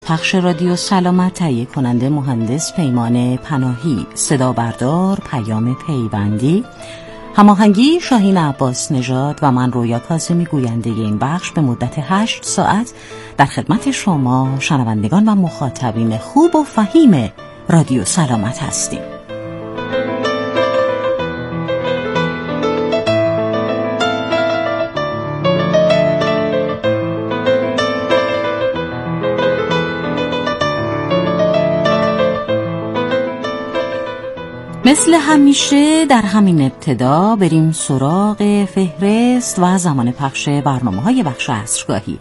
پخش رادیو سلامت تهیه کننده مهندس پیمان پناهی، صدا بردار پیام پیوندی، هماهنگی شاهین عباس نژاد و من رویا کاظمی گوینده این بخش به مدت 8 ساعت در خدمت شما شنوندگان و مخاطبین خوب و فهیم رادیو سلامت هستیم. مثل همیشه در همین ابتدا بریم سراغ فهرست و زمان پخش برنامه‌های بخش عصرگاهی.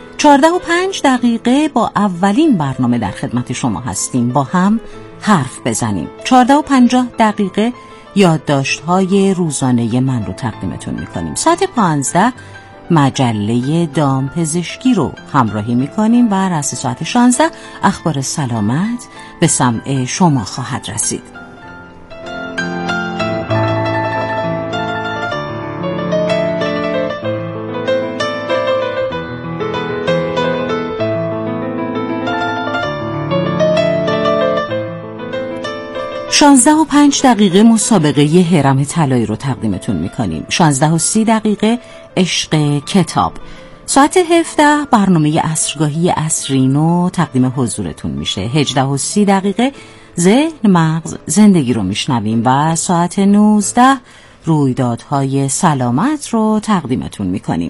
14:05 با اولین برنامه در خدمت شما هستیم. با هم حرف بزنیم. 14:50 یادداشت‌های روزانه من رو تقدیمتون می‌کنیم. ساعت 15 مجله دامپزشکی رو همراهی می‌کنیم و رأس ساعت 16 اخبار سلامت به سمع شما خواهد رسید. 16:05 مسابقه هرم طلایی رو تقدیمتون میکنیم. 16:30 عشق کتاب. ساعت 17 برنامه عصرگاهی عصرینو تقدیم حضورتون میشه. 18:30 ذهن مغز زندگی رو میشنویم و ساعت 19 رویدادهای سلامت رو تقدیمتون میکنیم.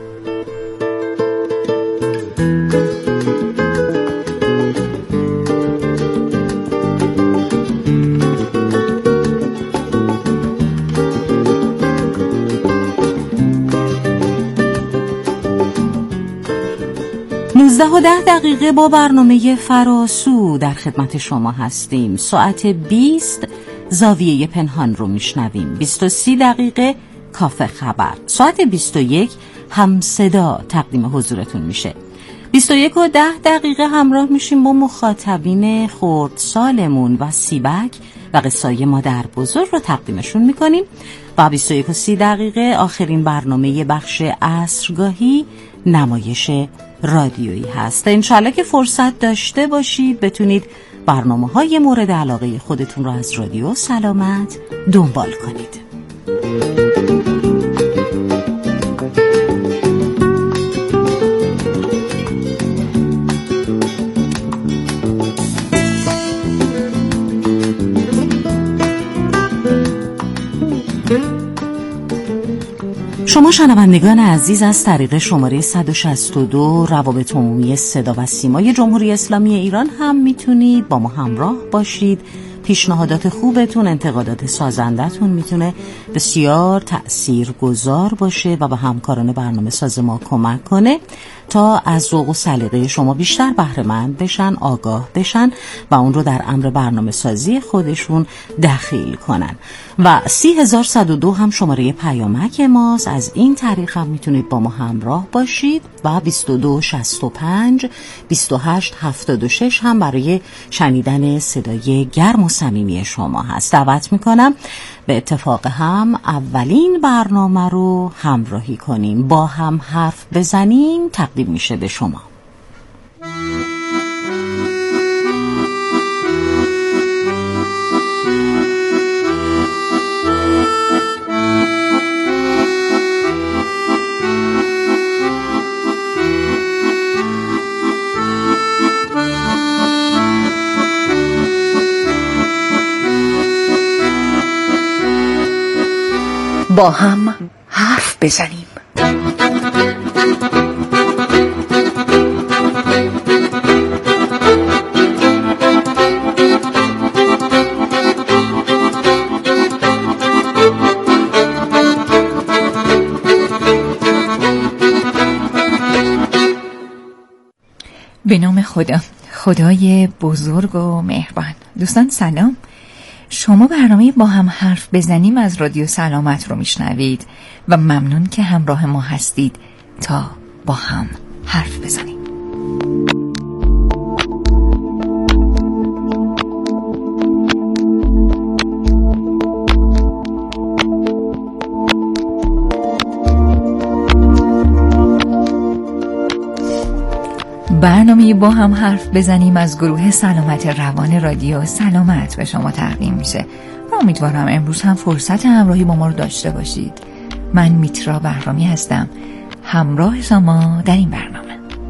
دقیقه با برنامه فراسو در خدمت شما هستیم. ساعت 20 زاویه پنهان رو میشنویم. 20:30 کافه خبر. ساعت 21 همصدا تقدیم حضورتون میشه. 21:10 همراه میشیم با مخاطبین خردسالمون و سیبک و قصای مادر بزرگ رو تقدیمشون میکنیم. و 21:30 آخرین برنامه بخش عصرگاهی نمایش رادیویی هست. انشالله که فرصت داشته باشید بتونید برنامه‌های مورد علاقه خودتون رو از رادیو سلامت دنبال کنید. شما شنوندگان عزیز از طریق شماره 162 روابط عمومی صدا و سیمای جمهوری اسلامی ایران هم میتونید با ما همراه باشید. پیشنهادات خوبتون، انتقادات سازندتون میتونه بسیار تأثیرگذار باشه و به همکاران برنامه ساز ما کمک کنه تا از ذوق و سلیقه شما بیشتر بهره مند بشن، آگاه بشن و اون رو در امر برنامه سازی خودشون دخیل کنن. و 30102 هم شماره پیامک ماست. از این طریق هم میتونید با ما همراه باشید و 2265 2876 هم برای شنیدن صدای گرم و صمیمی شما هست. دعوت میکنم به اتفاق هم اولین برنامه رو همراهی کنیم. با هم حرف بزنیم تقدیم میشه به شما. با هم حرف بزنیم. به نام خدا، خدای بزرگ و مهربان. دوستان سلام. شما برنامه با هم حرف بزنیم از رادیو سلامت رو میشنوید و ممنون که همراه ما هستید تا با هم حرف بزنیم. برنامه برنامه با هم حرف بزنیم از گروه سلامت روان رادیو سلامت به شما تقدیم میشه و امیدوارم امروز هم فرصت همراهی با ما رو داشته باشید. من میترا بهرامی هستم، همراه شما در این برنامه.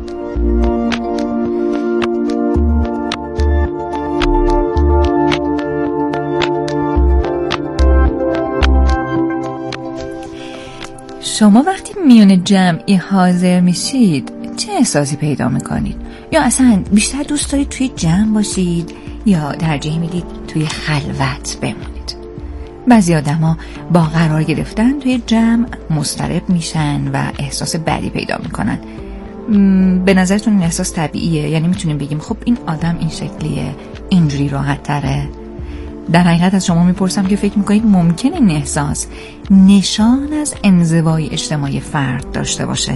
شما وقتی میون جمعی حاضر میشید چه احساسی پیدا میکنید؟ یا اصلا بیشتر دوست دارید توی جمع باشید یا ترجیح میدید توی خلوت بمونید؟ بعضی آدما با قرار گرفتن توی جمع مضطرب میشن و احساس بدی پیدا میکنن. به نظرتون این احساس طبیعیه؟ یعنی میتونیم بگیم خب این آدم این شکلیه، اینجوری راحت تره؟ در حقیقت از شما میپرسم که فکر میکنید ممکنه این احساس نشان از انزوای اجتماعی فرد داشته باشه؟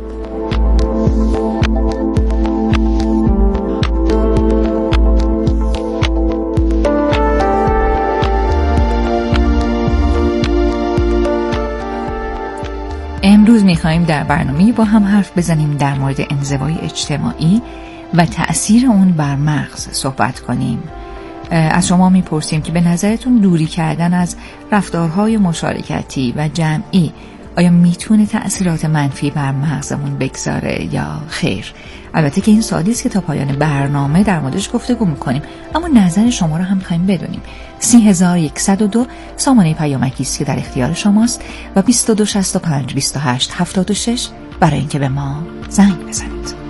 امروز میخواییم در برنامه با هم حرف بزنیم در مورد انزوای اجتماعی و تأثیر اون بر مغز صحبت کنیم. از شما میپرسیم که به نظرتون دوری کردن از رفتارهای مشارکتی و جمعی آیا میتونه تأثیرات منفی بر مغزمون بگذاره یا خیر؟ البته که این سوالی است که تا پایان برنامه در موردش گفتگو میکنیم، اما نظر شما رو هم میخوایم بدونیم. 3102 سامانه پیامکی است که در اختیار شماست و 2265 28 76 برای اینکه به ما زنگ بزنید.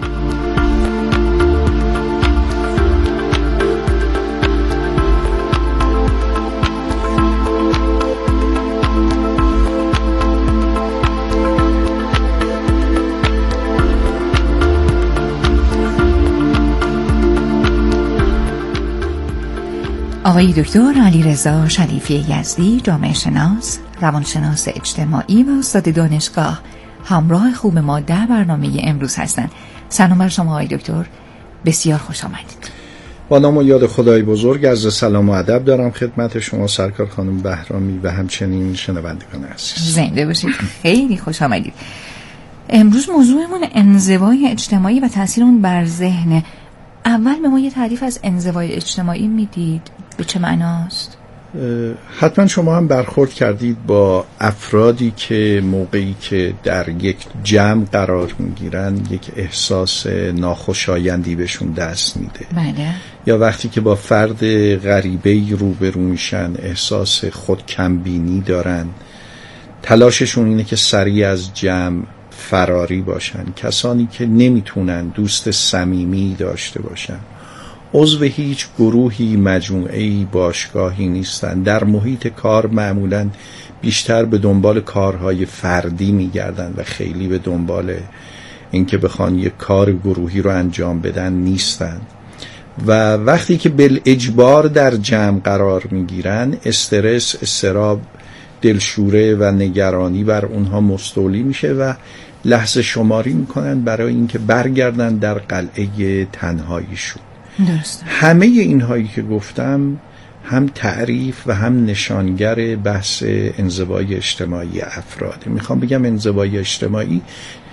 آقای دکتر علیرضا شریفی یزدی، جامعه شناس، روانشناس اجتماعی و استاد دانشگاه، همراه خوب ما در برنامه امروز هستند. سلام بر شما آقای دکتر، بسیار خوش آمدید. با نام و یاد خدای بزرگ عرض سلام و ادب دارم خدمت شما سرکار خانم بهرامی و همچنین شنوندگان عزیز. زنده باشید، خیلی خوش آمدید. امروز موضوعمون انزوای اجتماعی و تاثیر اون بر ذهن. اول به ما یه تعریف از انزوای اجتماعی میدید؟ به چه معناست؟ حتما شما هم برخورد کردید با افرادی که موقعی که در یک جمع قرار میگیرن یک احساس ناخوشایندی بهشون دست میده. بله. یا وقتی که با فرد غریبه‌ای روبرو میشن احساس خود کمبینی دارن، تلاششون اینه که سریع از جمع فراری باشن. کسانی که نمیتونن دوست صمیمی داشته باشن، عضو هیچ گروهی، مجموعه‌ای، باشگاهی نیستن، در محیط کار معمولاً بیشتر به دنبال کارهای فردی میگردن و خیلی به دنبال اینکه بخوان یک کار گروهی رو انجام بدن نیستن و وقتی که بالاجبار در جمع قرار میگیرن استرس، اضطراب، دلشوره و نگرانی بر اونها مستولی میشه و لحظه شماری میکنن برای اینکه برگردن در قلعه تنهاییشون. درسته. همه اینهایی که گفتم هم تعریف و هم نشانگر بحث انزوای اجتماعی افراده. میخوام بگم انزوای اجتماعی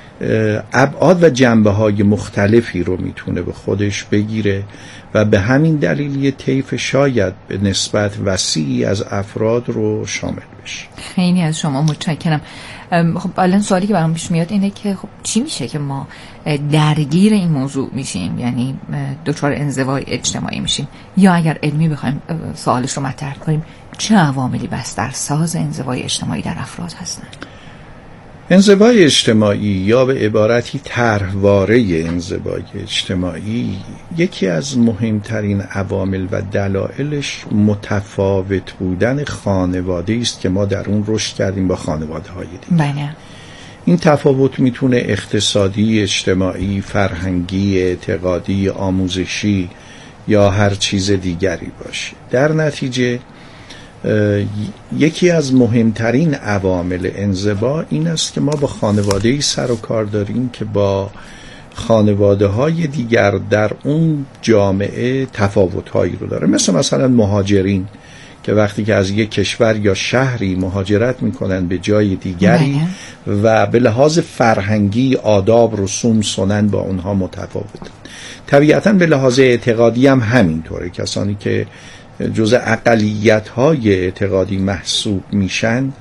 ابعاد و جنبه‌های مختلفی رو میتونه به خودش بگیره و به همین دلیل یه طیف شاید به نسبت وسیعی از افراد رو شامل بشه. خیلی از شما متشکرم. خب الان سوالی که برام پیش میاد اینه که خب چی میشه که ما درگیر این موضوع میشیم، یعنی دچار انزوای اجتماعی میشیم، یا اگر علمی بخوایم سوالش رو مطرح کنیم چه عواملی بسترساز انزوای اجتماعی در افراد هستن؟ انزوای اجتماعی یا به عبارتی طرحواره انزوای اجتماعی یکی از مهمترین عوامل و دلایلش متفاوت بودن خانواده است که ما در اون رشد کردیم با خانواده های دیگه. بله. این تفاوت میتونه اقتصادی، اجتماعی، فرهنگی، اعتقادی، آموزشی یا هر چیز دیگری باشه. در نتیجه یکی از مهمترین عوامل انزوا این است که ما با خانواده‌ای سر و کار داریم که با خانواده‌های دیگر در اون جامعه تفاوت‌هایی رو داره، مثلا مهاجرین که وقتی که از یک کشور یا شهری مهاجرت میکنن به جای دیگری و به لحاظ فرهنگی آداب، رسوم، سنن با اونها متفاوتن. طبیعتاً به لحاظ اعتقادی هم همینطوره. کسانی که جزء اقلیت‌های اعتقادی محسوب میشن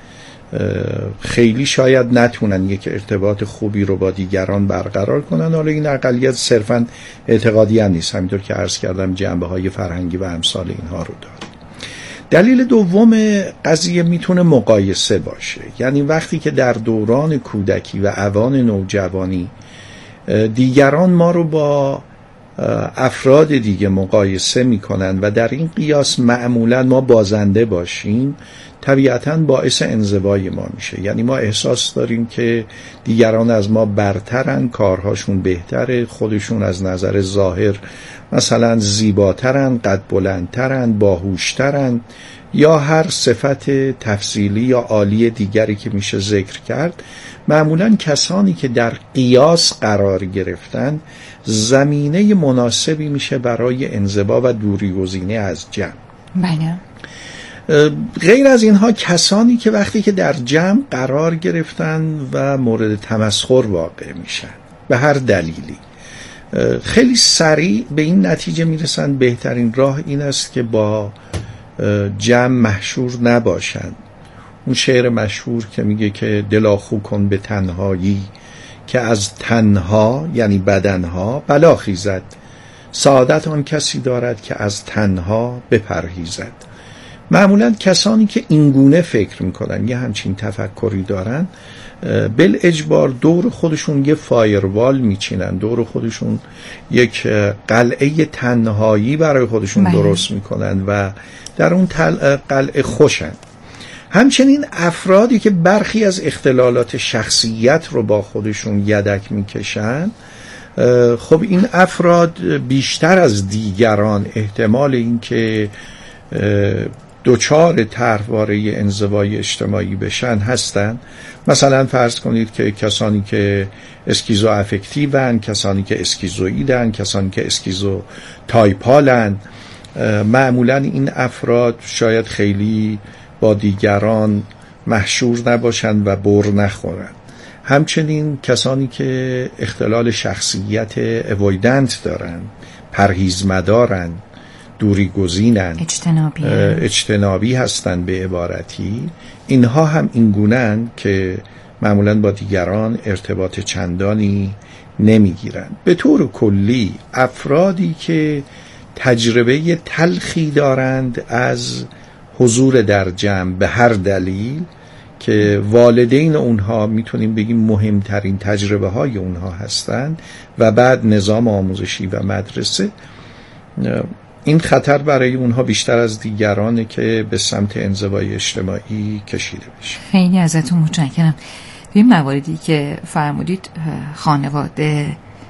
خیلی شاید نتونن یک ارتباط خوبی رو با دیگران برقرار کنن. حالا این اقلیت صرفاً اعتقادی هم نیست، همینطور که عرض کردم جنبه‌های فرهنگی و امثال اینها رو داره. دلیل دوم قضیه میتونه مقایسه باشه. یعنی وقتی که در دوران کودکی و اوان نوجوانی دیگران ما رو با افراد دیگه مقایسه میکنن و در این قیاس معمولا ما بازنده باشیم، طبیعتاً باعث انزوای ما میشه. یعنی ما احساس داریم که دیگران از ما برترن، کارهاشون بهتره، خودشون از نظر ظاهر مثلا زیباترن، قد بلندترن، باهوشترن یا هر صفت تفضیلی یا عالی دیگری که میشه ذکر کرد. معمولاً کسانی که در قیاس قرار گرفتن زمینه مناسبی میشه برای انزوا و دوریگزینی از جمع. بله. غیر از اینها کسانی که وقتی که در جمع قرار گرفتن و مورد تمسخر واقع میشن به هر دلیلی، خیلی سریع به این نتیجه میرسن بهترین راه این است که با جمع محشور نباشن. اون شعر مشهور که میگه که دلا خو کن به تنهایی، که از تنها یعنی بدنها بلا خیزد، سعادت آن کسی دارد که از تنها بپرهیزد. معمولا کسانی که اینگونه فکر میکنن، یه همچین تفکری دارن، بالاجبار دور خودشون یه فایروال میچینن، دور خودشون یک قلعه تنهایی برای خودشون درست میکنن و در اون قلعه خوشن. همچنین افرادی که برخی از اختلالات شخصیت رو با خودشون یدک میکشن، خب این افراد بیشتر از دیگران احتمال این که دوچار طرحواره انزوای اجتماعی بشن هستن. مثلا فرض کنید که کسانی که اسکیزو افکتیون، کسانی که اسکیزوئیدن، کسانی که اسکیزو تایپالن، معمولا این افراد شاید خیلی با دیگران محشور نباشن و بر نخورن. همچنین کسانی که اختلال شخصیت اوایدنت دارن، پرهیزمدارن، دوری گزینن، اجتنابی هستن به عبارتی، اینها هم این گونه‌اند که معمولاً با دیگران ارتباط چندانی نمیگیرن. به طور کلی افرادی که تجربه تلخی دارند از حضور در جمع به هر دلیل، که والدین اونها میتونیم بگیم مهمترین تجربه های اونها هستند و بعد نظام آموزشی و مدرسه، این خطر برای اونها بیشتر از دیگرانه که به سمت انزوای اجتماعی کشیده بشه. خیلی ازتون متشکرم. این مواردی که فرمودید، خانواده،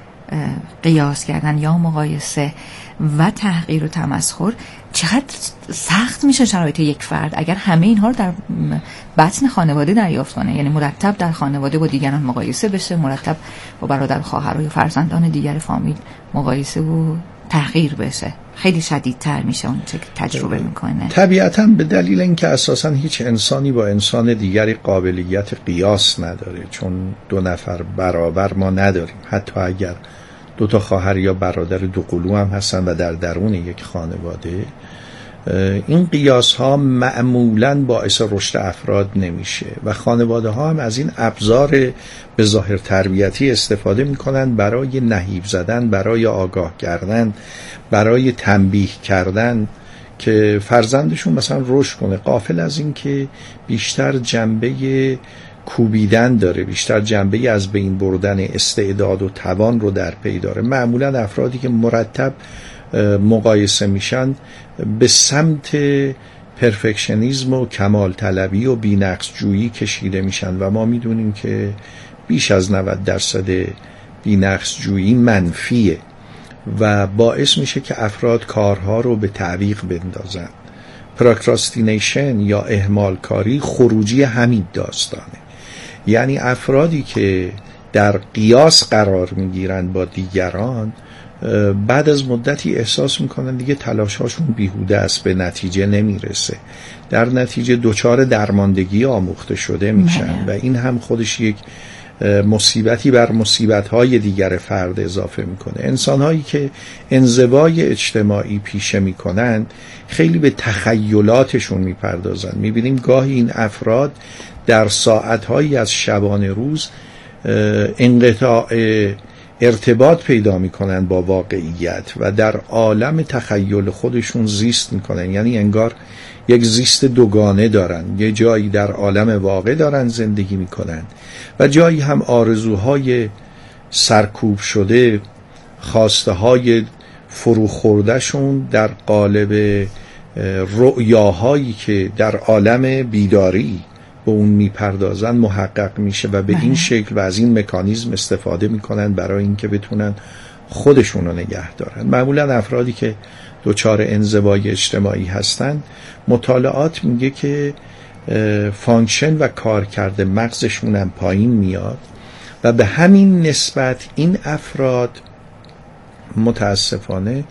قیاس کردن یا مقایسه و تحقیر و تمسخر، چقدر سخت میشه شرایط یک فرد اگر همه اینها رو در بطن خانواده دریافت کنه. یعنی مرتب در خانواده با دیگران مقایسه بشه، مرتب با برادر، خواهر و فرزندان دیگر فامیل مقایسه و تحقیر بشه. خیلی شدیدتر میشه اون چه تجربه میکنه. طبیعتاً به دلیل اینکه اساساً هیچ انسانی با انسان دیگری قابلیت قیاس نداره، چون دو نفر برابر ما نداریم. حتی اگر دو تا خواهر یا برادر دو قلو هم هستن و در درون یک خانواده، این قیاس ها معمولاً باعث رشد افراد نمیشه و خانواده ها هم از این ابزار به ظاهر تربیتی استفاده میکنن برای نهیب زدن، برای آگاه کردن، برای تنبیه کردن که فرزندشون مثلا رشد کنه، غافل از این که بیشتر جنبه کوبیدن داره، بیشتر جنبه از بین بردن استعداد و توان رو در پی داره. معمولا افرادی که مرتب مقایسه میشن به سمت پرفکشنیسم و کمال طلبی و بی‌نقص جویی کشیده میشن و ما میدونیم که بیش از 90% بی‌نقص جویی منفیه و باعث میشه که افراد کارها رو به تعویق بندازن. پروکراستینیشن یا اهمال کاری خروجی همین داستانه. یعنی افرادی که در قیاس قرار میگیرن با دیگران بعد از مدتی احساس میکنن دیگه تلاشاشون بیهوده است، به نتیجه نمیرسه، در نتیجه دچار درماندگی آموخته شده میشن و این هم خودش یک مصیبتی بر مصیبت‌های دیگر فرد اضافه میکنه. انسان‌هایی که انزوای اجتماعی پیشه میکنن خیلی به تخیلاتشون میپردازن. میبینیم گاهی این افراد در ساعت‌هایی از شبانه روز انقطاع ارتباط پیدا میکنن با واقعیت و در عالم تخیل خودشون زیست میکنن، یعنی انگار یک زیست دوگانه دارن، یه جایی در عالم واقع دارن زندگی میکنن و جایی هم آرزوهای سرکوب شده، خواسته های فروخوردهشون در قالب رؤیاهایی که در عالم بیداری به اون میپردازن محقق میشه و به این شکل و از این مکانیزم استفاده میکنن برای اینکه بتونن خودشون رو نگه دارن. معمولا افرادی که دچار انزوای اجتماعی هستن، مطالعات میگه که فانکشن و کارکرد مغزشون هم پایین میاد و به همین نسبت این افراد متاسفانه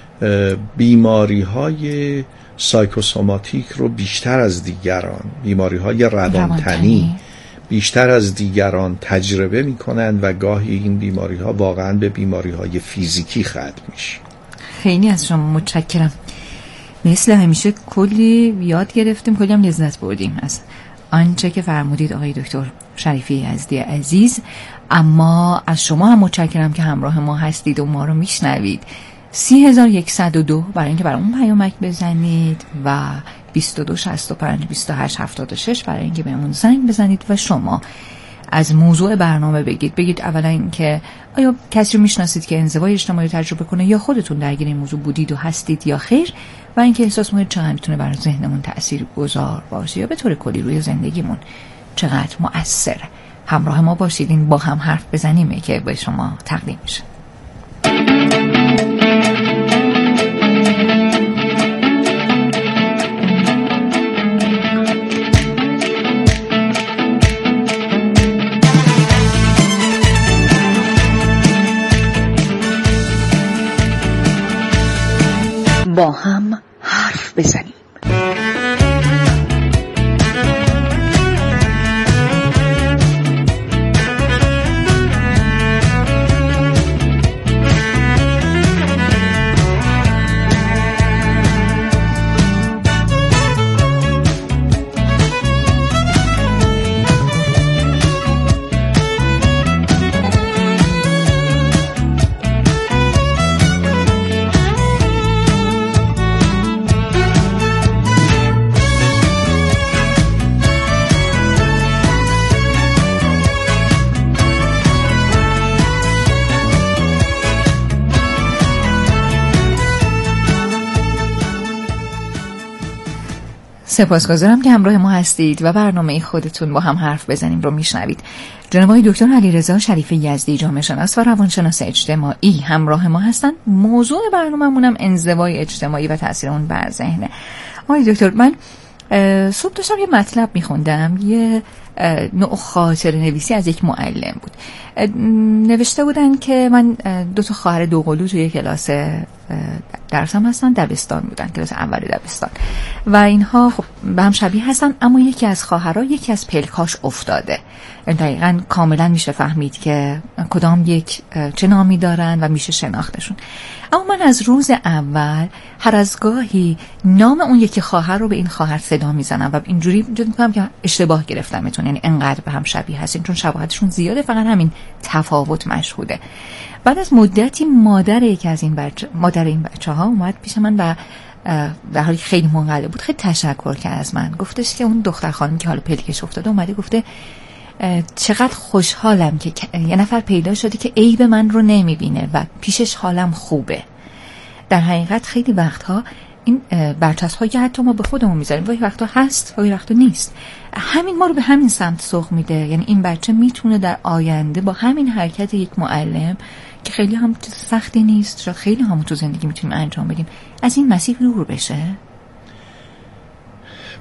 بیماری های سایکوسوماتیک رو بیشتر از دیگران، بیماری های روانتنی بیشتر از دیگران تجربه میکنند و گاهی این بیماری ها واقعا به بیماری های فیزیکی ختم میشه. خیلی از شما متشکرم. مثل همیشه کلی یاد گرفتیم، کلی هم لذت بردیم از آنچه که فرمودید آقای دکتر شریفی یزدی عزیز. اما از شما هم متشکرم که همراه ما هستید و ما رو میشنوید. 3102 برای اینکه برای اون پیامک بزنید و 2265 2876 برای اینکه بهمون زنگ بزنید و شما از موضوع برنامه بگید اولا اینکه آیا کسی رو میشناسید که انزوای اجتماعی تجربه کنه یا خودتون درگیر این موضوع بودید و هستید یا خیر، و اینکه احساس می‌کنید چقدر میتونه بر ذهنمون تاثیرگذار باشه یا به طور کلی روی زندگیمون چقدر مؤثره. همراه ما باشید، این با هم حرف بزنیمه که به شما تقدیم میشه. با هم حرف بزنیم. سپاسگزارم که همراه ما هستید و برنامه خودتون با هم حرف بزنیم رو میشنوید. جناب آقای دکتر علیرضا شریفی یزدی، جامعه شناس و روانشناس اجتماعی همراه ما هستن. موضوع برنامه‌مون هم انزوای اجتماعی و تاثیر اون بر ذهنه. آقای دکتر، من صبح داشتم یه مطلب میخوندم، یه نوع خاطره نویسی از یک معلم بود. نوشته بودن که من 2 خواهر دوقلو توی کلاس درسم هستن، دبستان بودن، کلاس اول دبستان، و اینها خب به هم شبیه هستن، اما یکی از خواهرها یکی از پلکاش افتاده. دقیقاً کاملا میشه فهمید که کدام یک چه نامی دارن و میشه شناختشون. اما من از روز اول هر از گاهی نام اون یکی خواهر رو به این خواهر صدا میزنم و اینجوری فکر می‌کنم که اشتباه گرفتمتون، یعنی انقدر به هم شبیه هستین، چون شباهتشون زیاده، فقط همین تفاوت مشهوده. بعد از مدتی مادر این بچه‌ها اومد پیش من و در حالی خیلی منقلب بود، خیلی تشکر کرد از من. گفتش که اون دختر خانمی که حالا پلکش افتاده اومده گفته چقدر خوشحالم که یه نفر پیدا شده که عیب من رو نمیبینه و پیشش حالم خوبه. در حقیقت خیلی وقتها این برچسب‌هایی که حتی ما به خودمون میذاریم ولی وقتا هست و وقتا نیست، همین ما رو به همین سمت سوق میده. یعنی این بچه میتونه در آینده با همین حرکت یک معلم که خیلی هم سختی نیست، شاید خیلی هم تو زندگی میتونیم انجام بدیم، از این مسیر دور بشه.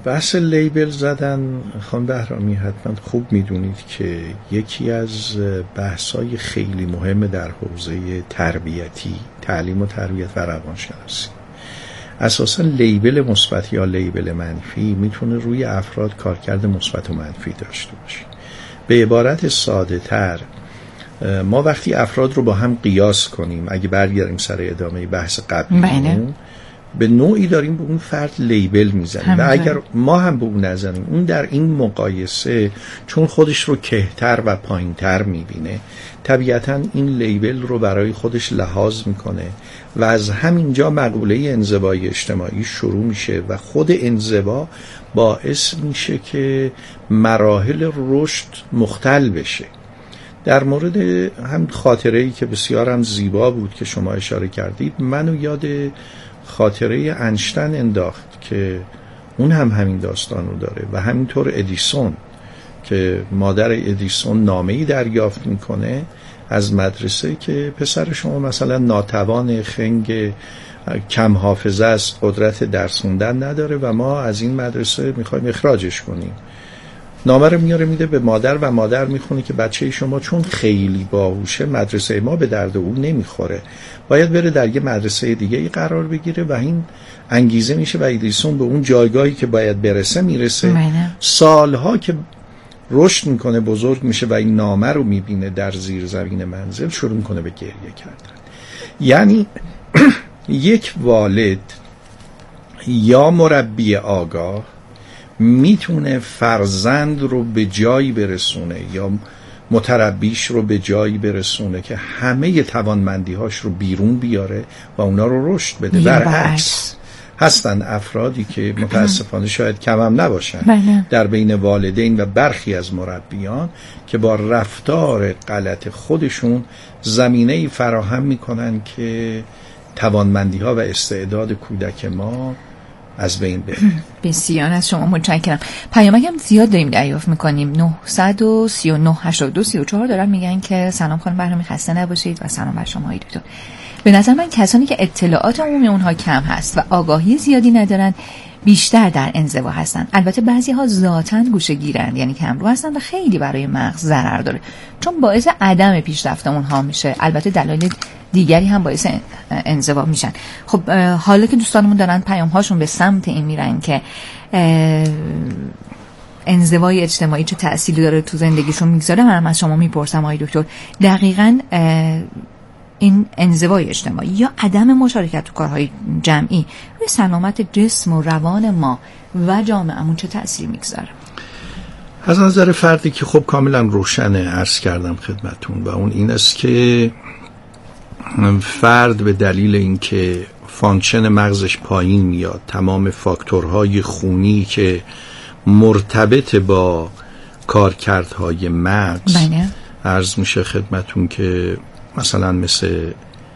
بحث لیبل زدن خانم بهرامی حتما خوب میدونید که یکی از بحث‌های خیلی مهم در حوزه تربیتی، تعلیم و تربیت و روانشناسی. اساسا لیبل مثبت یا لیبل منفی میتونه روی افراد کارکرد مثبت و منفی داشته باشه. به عبارت ساده تر، ما وقتی افراد رو با هم قیاس کنیم، اگه برگردیم سر ادامه بحث قبلیمون، به نوعی داریم به اون فرد لیبل میزنیم و اگر ما هم به اون نزنیم، اون در این مقایسه چون خودش رو کهتر و پایینتر میبینه، طبیعتا این لیبل رو برای خودش لحاظ میکنه و از همینجا مقوله انزوای اجتماعی شروع میشه و خود انزوا باعث میشه که مراحل رشد مختل بشه. در مورد هم خاطره‌ای که بسیار هم زیبا بود که شما اشاره کردید، منو یاد خاطره انشتن انداخت که اون هم همین داستان رو داره و همینطور ادیسون که مادر ادیسون نامه‌ای دریافت میکنه از مدرسه که پسر شما مثلا ناتوان، خنگ، کم حافظه است، قدرت درس خوندن نداره و ما از این مدرسه میخوایم اخراجش کنیم. نامه رو میاره میده به مادر و مادر میخونه که بچه شما چون خیلی باهوشه مدرسه ما به درد او نمیخوره، باید بره در یه مدرسه دیگه ای قرار بگیره و این انگیزه میشه و ادیسون به اون جایگاهی که باید برسه میرسه. سالها که رشد میکنه، بزرگ میشه و این نامه رو میبینه در زیر زمین منزل، شروع میکنه به گریه کردن. یعنی یک والد یا مربی آگاه میتونه فرزند رو به جایی برسونه یا متربیش رو به جایی برسونه که همه توانمندی‌هاش رو بیرون بیاره و اونا رو رشد بده. برعکس هستن افرادی که متاسفانه شاید کم هم نباشن در بین والدین و برخی از مربیان که با رفتار غلط خودشون زمینه‌ای فراهم میکنن که توانمندی‌ها و استعداد کودک ما از بین بره. بسیار از شما متشکرم. پیامک هم زیاد داریم دریافت میکنیم. 939 82 34 دارن میگن که سلام خانم بهرامی، خسته نباشید و سلام بر شما دکتر. به نظر من کسانی که اطلاعات عمومی اونها کم هست و آگاهی زیادی ندارن بیشتر در انزوا هستن. البته بعضی ها ذاتاً گوشه گیرند، یعنی کمرو هستن و خیلی برای مغز ضرر داره چون باعث عدم پیشرفت اونها میشه. البته دلایل دیگری هم باعث انزوا میشن. خب حالا که دوستانمون دارن پیام هاشون به سمت این میرن که انزوای اجتماعی چه تأثیری داره تو زندگیشون میگذاره، منم از شما میپرسم آقای دکتر، دقیقاً این انزوای اجتماعی یا عدم مشارکت تو کارهای جمعی روی سلامت جسم و روان ما و جامعه‌مون چه تأثیری میگذاره؟ از نظر فردی که خب کاملا روشنه عرض کردم خدمتون و اون این است که فرد به دلیل اینکه فانکشن مغزش پایین میاد، تمام فاکتورهای خونی که مرتبط با کارکردهای مغز عرض میشه خدمتون که مثلا مثل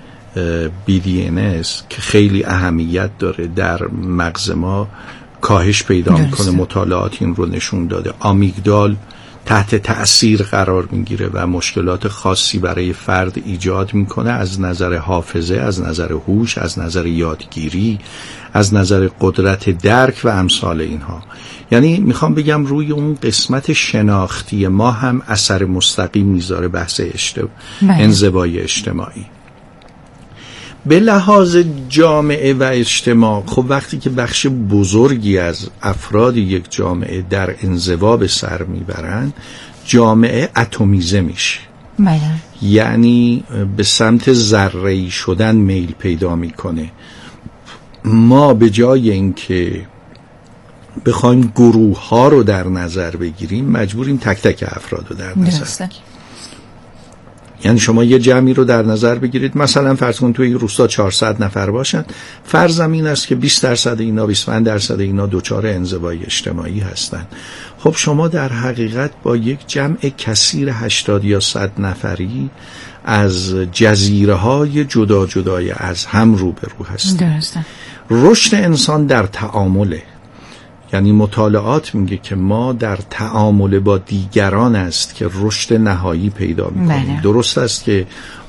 BDNS که خیلی اهمیت داره در مغز ما کاهش پیدا میکنه. مطالعات این رو نشون داده. آمیگدال تحت تأثیر قرار میگیره و مشکلات خاصی برای فرد ایجاد میکنه از نظر حافظه، از نظر هوش، از نظر یادگیری، از نظر قدرت درک و امثال اینها. یعنی میخوام بگم روی اون قسمت شناختی ما هم اثر مستقیم میذاره بحث انزوای اجتماعی. به لحاظ جامعه و اجتماع، خب وقتی که بخش بزرگی از افراد یک جامعه در انزوا به سر میبرن، جامعه اتمیزه میشه. یعنی به سمت ذره‌ای شدن میل پیدا میکنه. ما به جای اینکه بخوایم گروه ها رو در نظر بگیریم، مجبوریم تک تک افراد رو در نظر بگیریم. یعنی شما یه جمعی رو در نظر بگیرید، مثلا فرض کن توی روستا 400 نفر باشن، فرضم این است که 20% اینا 25% اینا دچار انزوای اجتماعی هستن. خب شما در حقیقت با یک جمع کثیر 80 یا 100 نفری از جزیره های جدا جدای از هم روبرو هستید. رشد انسان در تعامله. یعنی مطالعات میگه که ما در تعامل با دیگران است که رشد نهایی پیدا میکنیم. درست است که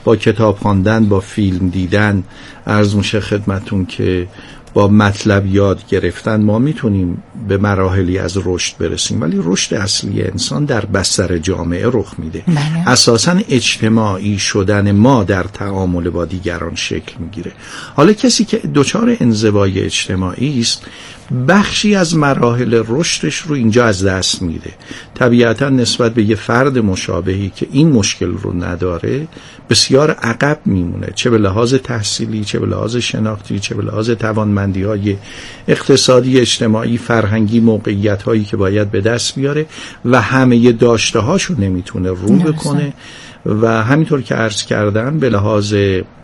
با کتاب خواندن، با فیلم دیدن، عرض میشه خدمتون که با مطلب یاد گرفتن ما میتونیم به مراحلی از رشد برسیم، ولی رشد اصلی انسان در بستر جامعه رخ میده. اساساً اجتماعی شدن ما در تعامل با دیگران شکل میگیره. حالا کسی که دچار انزوای اجتماعی است بخشی از مراحل رشدش رو اینجا از دست میده. طبیعتاً نسبت به یه فرد مشابهی که این مشکل رو نداره بسیار عقب میمونه، چه به لحاظ تحصیلی، چه به لحاظ شناختی، چه به لحاظ توانمندی‌های اقتصادی، اجتماعی، فرهنگی، موقعیت‌هایی که باید به دست بیاره و همه داشته‌هاشو نمیتونه رو بکنه. و همینطور که عرض کردم به لحاظ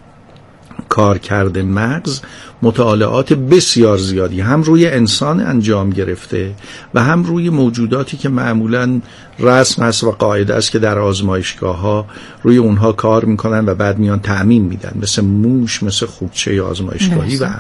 کارکرد مغز مطالعات بسیار زیادی هم روی انسان انجام گرفته و هم روی موجوداتی که معمولاً رسم هست و قاعده است که در آزمایشگاه‌ها روی اونها کار میکنن و بعد میان تعمیم میدن، مثل موش، مثل خوکچه آزمایشگاهی و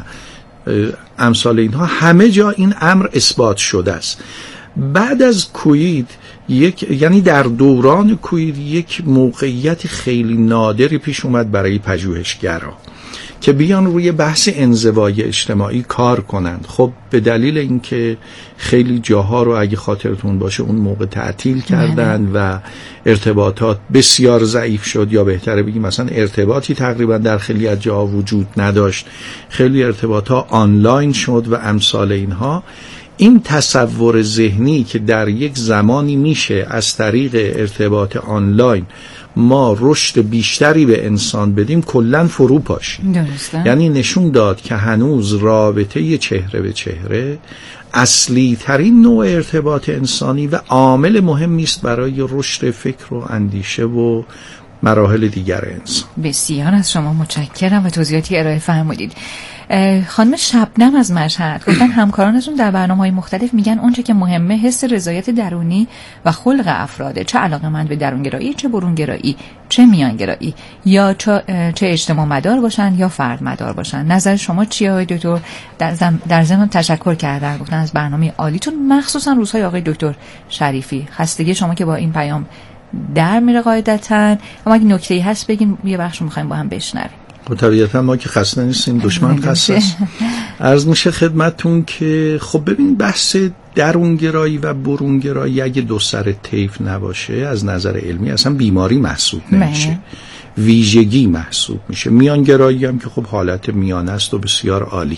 امثال اینها. همه جا این امر اثبات شده است. بعد از کوید یعنی در دوران کوید یک موقعیت خیلی نادری پیش اومد برای پژوهشگرا که بیان روی بحث انزوای اجتماعی کار کنند. خب به دلیل اینکه خیلی جاها رو اگه خاطرتون باشه اون موقع تعطیل کردن و ارتباطات بسیار ضعیف شد، یا بهتره بگیم مثلا ارتباطی تقریبا در خیلی از جاها وجود نداشت، خیلی ارتباطات آنلاین شد و امثال اینها. این تصور ذهنی که در یک زمانی میشه از طریق ارتباط آنلاین ما رشد بیشتری به انسان بدیم کلن فرو پاشید. یعنی نشون داد که هنوز رابطه چهره به چهره اصلی ترین نوع ارتباط انسانی و عامل مهمی است برای رشد فکر و اندیشه و مراحل دیگر انسان. بسیار از شما متشکرم و توضیحاتی ارائه فرمودید. خانم شبنم از مشهد گفتن همکارانشون در برنامه‌های مختلف میگن اونچه که مهمه حس رضایت درونی و خلق افراده، چه علاقه‌مند به درونگرایی، چه برونگرایی، چه میانگرایی، یا چه اجتماع مدار باشن یا فرد مدار باشن. نظر شما چیه آقای دکتر؟ در ضمن تشکر کردن، گفتن از برنامه عالیتون، مخصوصا روزهای آقای دکتر شریفی. خستگی شما که با این پیام در میره قاعدتاً، اما اگه نکته‌ای هست بگین، یه بخش می‌خوایم با هم بشنویم. طبیعتا ما که خسته نیستیم، دشمن خسته است. عرض میشه خدمتون که خب ببین بحث درونگرایی و برونگرایی اگه دو سر طیف نباشه از نظر علمی اصلا بیماری محسوب نمیشه، ویژگی محسوب میشه. میانگرایی هم که خب حالت میانه است و بسیار عالی.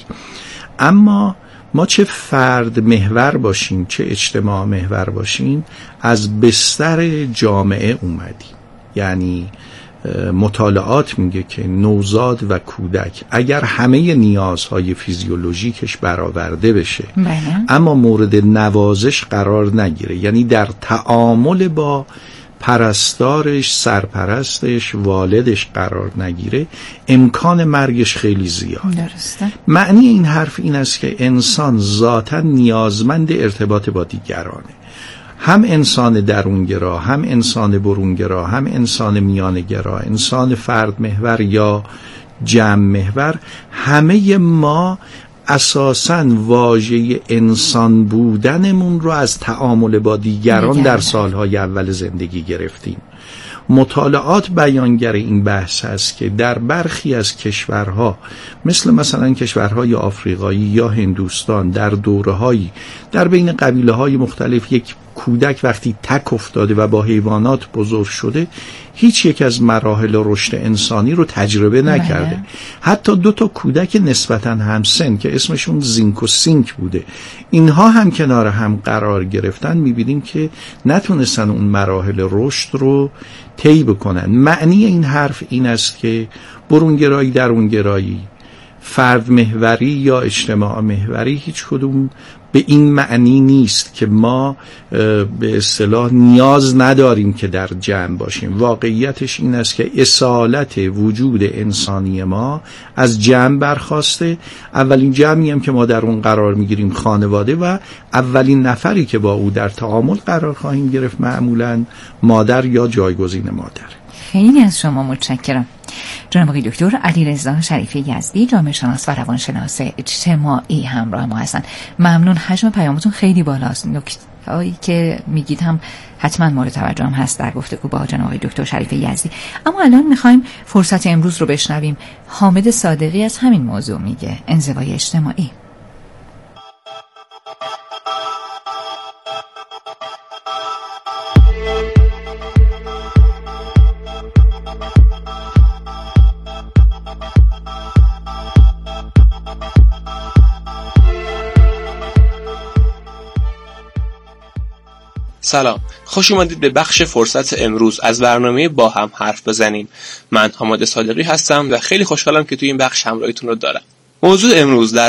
اما ما چه فرد محور باشیم چه اجتماع محور باشیم از بستر جامعه اومدیم. یعنی مطالعات میگه که نوزاد و کودک اگر همه نیازهای فیزیولوژیکش برآورده بشه اما مورد نوازش قرار نگیره، یعنی در تعامل با پرستارش، سرپرستش، والدش قرار نگیره، امکان مرگش خیلی زیاد. درسته. معنی این حرف این است که انسان ذاتاً نیازمند ارتباط با دیگرانه، هم انسان درونگرا، هم انسان برونگرا، هم انسان میانگرا، انسان فرد محور یا جمع محور. همه ما اساساً واژه انسان بودنمون رو از تعامل با دیگران در سالهای اول زندگی گرفتیم. مطالعات بیانگر این بحث است که در برخی از کشورها مثلا کشورهای آفریقایی یا هندوستان در دوره‌هایی در بین قبیله‌های مختلف یک کودک وقتی تک افتاده و با حیوانات بزرگ شده هیچ یک از مراحل رشد انسانی رو تجربه نکرده. حتی دو تا کودک نسبتاً همسن که اسمشون زینک و سینک بوده، اینها هم کنار هم قرار گرفتن، می‌بینیم که نتونستن اون مراحل رشد رو طی بکنن. معنی این حرف این است که برونگرایی، درونگرایی، فرد محوری یا اجتماع محوری هیچ کدوم به این معنی نیست که ما به اصطلاح نیاز نداریم که در جمع باشیم. واقعیتش این است که اصالت وجود انسانی ما از جمع برخواسته. اولین جمعی هم که ما در اون قرار میگیریم خانواده و اولین نفری که با او در تعامل قرار خواهیم گرفت معمولاً مادر یا جایگزین مادر. خیلی از شما متشکرم. جناب آقای دکتر علیرضا شریفی یزدی، جامعه شناس و روانشناس اجتماعی همراه ما هستند. ممنون. حجم پیامتون خیلی بالاست. نکته‌ای که میگید هم حتما مورد توجه هم هست در گفتگو با جناب آقای دکتر شریفی یزدی. اما الان میخوایم فرصت امروز رو بشنویم. حامد صادقی از همین موضوع میگه، انزوای اجتماعی. سلام، خوش اومدید به بخش فرصت امروز از برنامه با هم حرف بزنیم. من حامد صادقی هستم و خیلی خوشحالم که توی این بخش همراهیتون رو دارم. موضوع امروز در